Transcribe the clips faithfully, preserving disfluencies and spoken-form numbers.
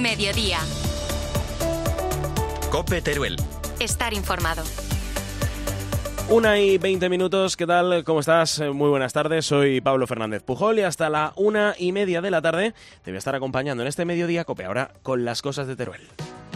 Mediodía. COPE Teruel. Estar informado. Una y veinte minutos, ¿qué tal? ¿Cómo estás? Muy buenas tardes, soy Pablo Fernández Pujol y hasta la una y media de la tarde te voy a estar acompañando en este Mediodía COPE, ahora con las cosas de Teruel.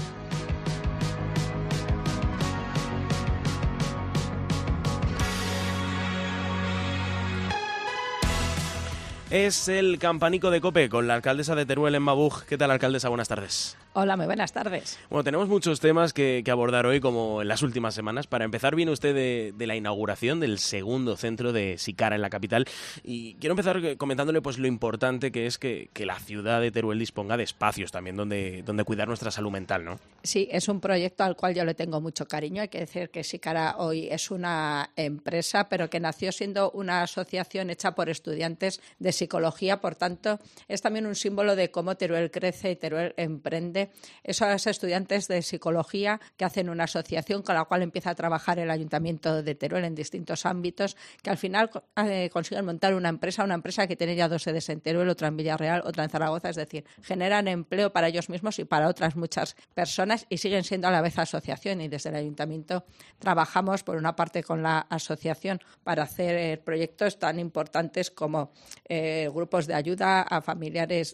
Es el campanico de COPE con la alcaldesa de Teruel, Emma Buch. ¿Qué tal, alcaldesa? Buenas tardes. Hola, muy buenas tardes. Bueno, tenemos muchos temas que, que abordar hoy, como en las últimas semanas. Para empezar, viene usted de, de la inauguración del segundo centro de Sicara en la capital. Y quiero empezar comentándole pues lo importante que es que, que la ciudad de Teruel disponga de espacios también donde, donde cuidar nuestra salud mental, ¿no? Sí, es un proyecto al cual yo le tengo mucho cariño. Hay que decir que Sicara hoy es una empresa, pero que nació siendo una asociación hecha por estudiantes de psicología. Por tanto, es también un símbolo de cómo Teruel crece y Teruel emprende. Esos estudiantes de psicología que hacen una asociación con la cual empieza a trabajar el Ayuntamiento de Teruel en distintos ámbitos, que al final eh, consiguen montar una empresa, una empresa que tiene ya dos sedes en Teruel, otra en Villarreal, otra en Zaragoza, es decir, generan empleo para ellos mismos y para otras muchas personas y siguen siendo a la vez asociación. Y desde el Ayuntamiento trabajamos, por una parte, con la asociación para hacer eh, proyectos tan importantes como eh, grupos de ayuda a familiares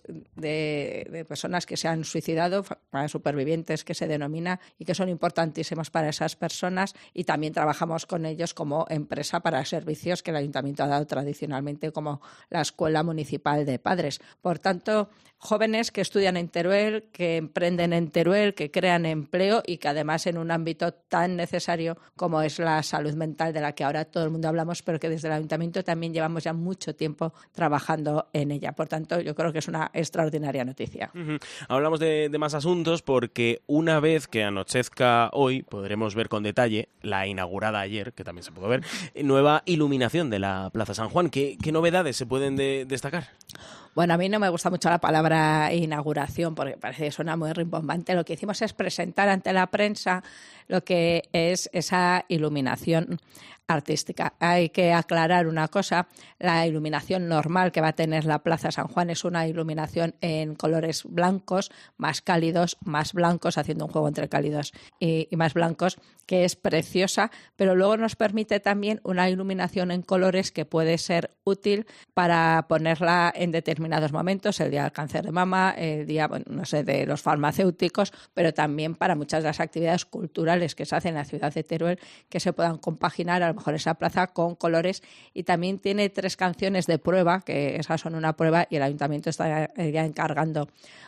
de, de personas que se han suicidado, para supervivientes que se denomina, y que son importantísimos para esas personas, y también trabajamos con ellos como empresa para servicios que el Ayuntamiento ha dado tradicionalmente, como la Escuela Municipal de Padres. Por tanto, jóvenes que estudian en Teruel, que emprenden en Teruel, que crean empleo y que además en un ámbito tan necesario como es la salud mental, de la que ahora todo el mundo hablamos, pero que desde el Ayuntamiento también llevamos ya mucho tiempo trabajando en ella. Por tanto, yo creo que es una extraordinaria noticia. Uh-huh. Hablamos de, de más asuntos porque una vez que anochezca hoy podremos ver con detalle la inaugurada ayer, que también se pudo ver, nueva iluminación de la Plaza San Juan. ¿Qué, qué novedades se pueden de, destacar? Bueno, a mí no me gusta mucho la palabra inauguración porque parece que suena muy rimbombante. Lo que hicimos es presentar ante la prensa lo que es esa iluminación artística. Hay que aclarar una cosa: la iluminación normal que va a tener la Plaza San Juan es una iluminación en colores blancos, más cálidos, más blancos, haciendo un juego entre cálidos y, y más blancos, que es preciosa, pero luego nos permite también una iluminación en colores que puede ser útil para ponerla en determinados momentos, el día del cáncer de mama, el día, bueno, no sé, de los farmacéuticos, pero también para muchas de las actividades culturales que se hacen en la ciudad de Teruel, que se puedan compaginar a lo mejor esa plaza con colores. Y también tiene tres canciones de prueba, que esas son una prueba, y el Ayuntamiento está ya encargando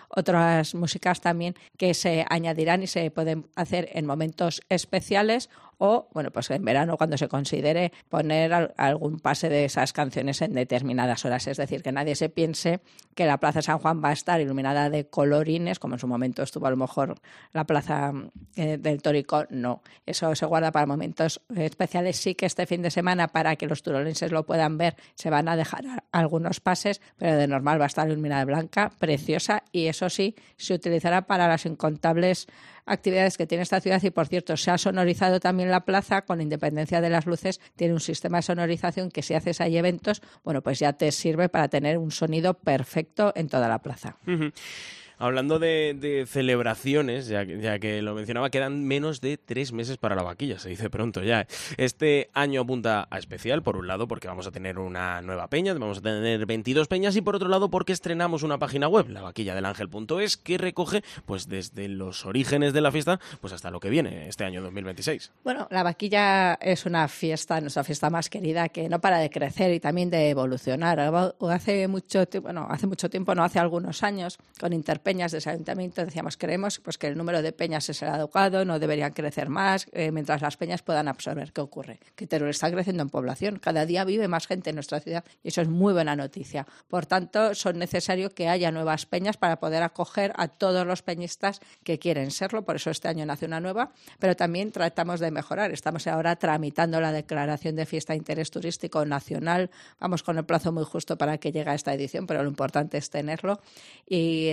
otras músicas también que se añadirán y se pueden hacer en momentos especiales o, bueno, pues en verano, cuando se considere poner al, algún pase de esas canciones en determinadas horas. Es decir, que nadie se piense que la Plaza San Juan va a estar iluminada de colorines, como en su momento estuvo a lo mejor la Plaza eh, del Tórico. No, eso se guarda para momentos especiales. Sí que este fin de semana, para que los turolenses lo puedan ver, se van a dejar a, algunos pases, pero de normal va a estar iluminada de blanca, preciosa, y eso sí, se utilizará para las incontables actividades que tiene esta ciudad. Y, por cierto, se ha sonorizado también la plaza, con independencia de las luces, tiene un sistema de sonorización que, si haces ahí eventos, bueno, pues ya te sirve para tener un sonido perfecto en toda la plaza. Uh-huh. Hablando de, de celebraciones, ya, ya que lo mencionaba, quedan menos de tres meses para la vaquilla, se dice pronto ya. Este año apunta a especial, por un lado, porque vamos a tener una nueva peña, vamos a tener veintidós peñas, y por otro lado, porque estrenamos una página web, la vaquilla del ángel punto es, que recoge pues desde los orígenes de la fiesta pues hasta lo que viene este año dos mil veintiséis. Bueno, la vaquilla es una fiesta, nuestra fiesta más querida, que no para de crecer y también de evolucionar. Hace mucho tiempo, bueno, hace mucho tiempo, no hace algunos años, con Interpeñas de ese Ayuntamiento decíamos, creemos pues, que el número de peñas es el adecuado, no deberían crecer más, eh, mientras las peñas puedan absorber. ¿Qué ocurre? Que Teruel está creciendo en población, cada día vive más gente en nuestra ciudad, y eso es muy buena noticia. Por tanto, son necesarios que haya nuevas peñas para poder acoger a todos los peñistas que quieren serlo. Por eso este año nace una nueva, pero también tratamos de mejorar. Estamos ahora tramitando la declaración de fiesta de interés turístico nacional. Vamos con el plazo muy justo para que llegue a esta edición, pero lo importante es tenerlo. Y en esos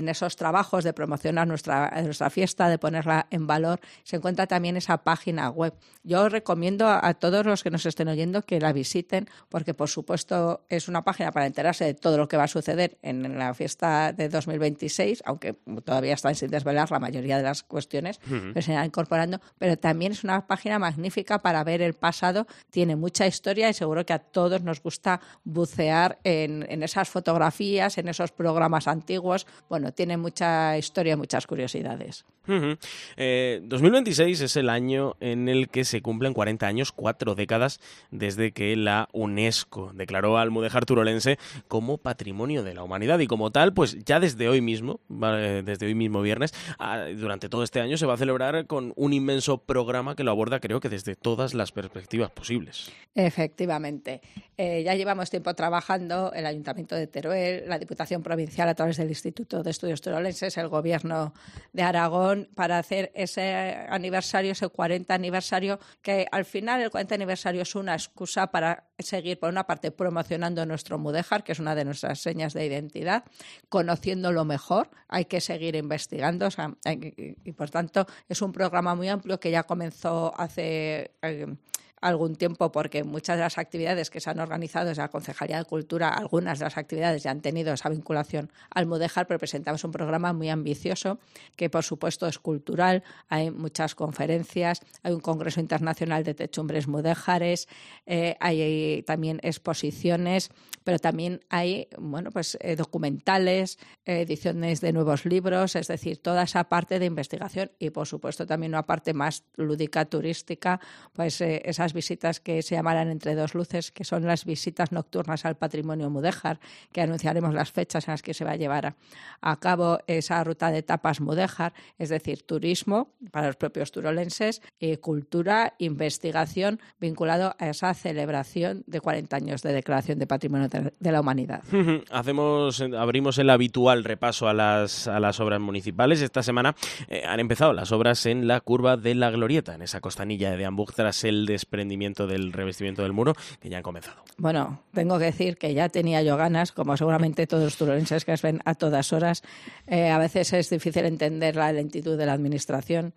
trabajos, de promocionar nuestra, nuestra fiesta, de ponerla en valor, se encuentra también esa página web. Yo recomiendo a, a todos los que nos estén oyendo que la visiten, porque por supuesto es una página para enterarse de todo lo que va a suceder en, en la fiesta de dos mil veintiséis, aunque todavía están sin desvelar la mayoría de las cuestiones uh-huh. que se irán incorporando, pero también es una página magnífica para ver el pasado, tiene mucha historia y seguro que a todos nos gusta bucear en, en esas fotografías, en esos programas antiguos. Bueno, tiene mucha historia, muchas curiosidades. Uh-huh. Eh, dos mil veintiséis es el año en el que se cumplen cuarenta años, cuatro décadas desde que la UNESCO declaró al Mudéjar turolense como Patrimonio de la Humanidad, y como tal, pues ya desde hoy mismo, desde hoy mismo viernes, durante todo este año se va a celebrar con un inmenso programa que lo aborda, creo que desde todas las perspectivas posibles. Efectivamente. Eh, ya llevamos tiempo trabajando el Ayuntamiento de Teruel, la Diputación Provincial a través del Instituto de Estudios Turolenses, el Gobierno de Aragón, para hacer ese aniversario, ese cuarenta aniversario, que al final el cuarenta aniversario es una excusa para seguir, por una parte, promocionando nuestro mudéjar, que es una de nuestras señas de identidad, conociéndolo mejor, hay que seguir investigando, o sea, hay, y por tanto es un programa muy amplio que ya comenzó hace eh, algún tiempo, porque muchas de las actividades que se han organizado desde la Concejalía de Cultura, algunas de las actividades ya han tenido esa vinculación al mudéjar, pero presentamos un programa muy ambicioso que, por supuesto, es cultural. Hay muchas conferencias, hay un congreso internacional de techumbres mudéjares, eh, hay también exposiciones, pero también hay bueno, pues, eh, documentales, eh, ediciones de nuevos libros, es decir, toda esa parte de investigación y, por supuesto, también una parte más lúdica, turística, pues eh, esas visitas que se llamarán Entre dos luces, que son las visitas nocturnas al patrimonio mudéjar, que anunciaremos las fechas en las que se va a llevar a, a cabo esa ruta de tapas mudéjar, es decir, turismo para los propios turolenses, y cultura, investigación vinculado a esa celebración de cuarenta años de declaración de Patrimonio de la Humanidad. Hacemos, abrimos el habitual repaso a las, a las obras municipales. Esta semana eh, han empezado las obras en la curva de la Glorieta, en esa costanilla de Hamburg, tras el desprendimiento del revestimiento del muro, que ya han comenzado. Bueno, tengo que decir que ya tenía yo ganas, como seguramente todos los turolenses que os ven a todas horas. Eh, a veces es difícil entender la lentitud de la administración.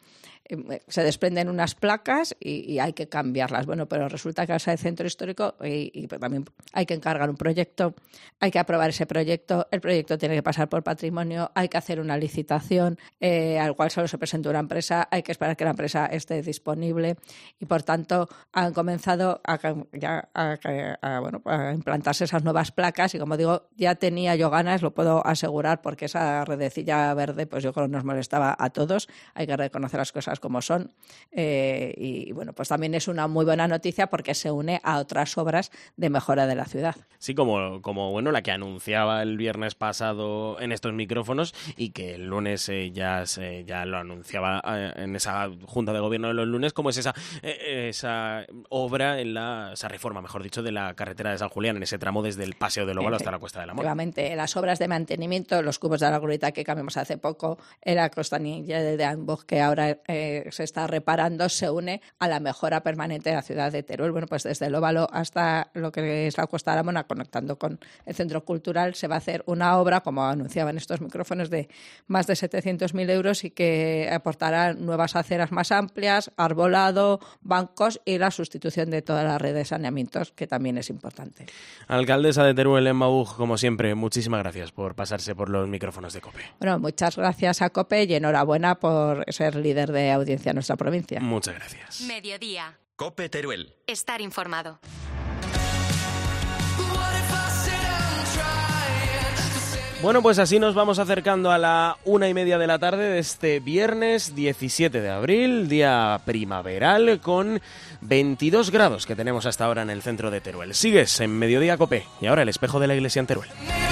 Se desprenden unas placas y, y hay que cambiarlas. Bueno, pero resulta que vas al centro histórico y, y también hay que encargar un proyecto, hay que aprobar ese proyecto, el proyecto tiene que pasar por patrimonio, hay que hacer una licitación eh, al cual solo se presenta una empresa, hay que esperar que la empresa esté disponible y, por tanto, han comenzado a, ya, a, a, bueno, a implantarse esas nuevas placas y, como digo, ya tenía yo ganas, lo puedo asegurar, porque esa redecilla verde, pues yo creo que nos molestaba a todos. Hay que reconocer las cosas como son eh, y bueno, pues también es una muy buena noticia porque se une a otras obras de mejora de la ciudad. Sí, como, como bueno, la que anunciaba el viernes pasado en estos micrófonos y que el lunes eh, ya, se, ya lo anunciaba eh, en esa Junta de Gobierno de los lunes, como es esa, eh, esa obra, en la esa reforma, mejor dicho, de la carretera de San Julián, en ese tramo desde el Paseo del Óvalo hasta la Cuesta de la Mora. Efectivamente, las obras de mantenimiento, los cubos de la Glorieta que cambiamos hace poco, la costanilla de Hamburg que ahora eh, se está reparando, se une a la mejora permanente de la ciudad de Teruel. Bueno, pues desde el Óvalo hasta lo que es la Costa de la Mora, conectando con el Centro Cultural, se va a hacer una obra, como anunciaban estos micrófonos, de más de setecientos mil euros y que aportará nuevas aceras más amplias, arbolado, bancos y la sustitución de toda la red de saneamientos, que también es importante. Alcaldesa de Teruel, Emma Buch, como siempre, muchísimas gracias por pasarse por los micrófonos de COPE. Bueno, muchas gracias a COPE y enhorabuena por ser líder de audiencia en nuestra provincia. Muchas gracias. Mediodía. COPE Teruel. Estar informado. Bueno, pues así nos vamos acercando a la una y media de la tarde de este viernes diecisiete de abril, día primaveral, con veintidós grados que tenemos hasta ahora en el centro de Teruel. Sigues en Mediodía COPE y ahora el espejo de la iglesia en Teruel.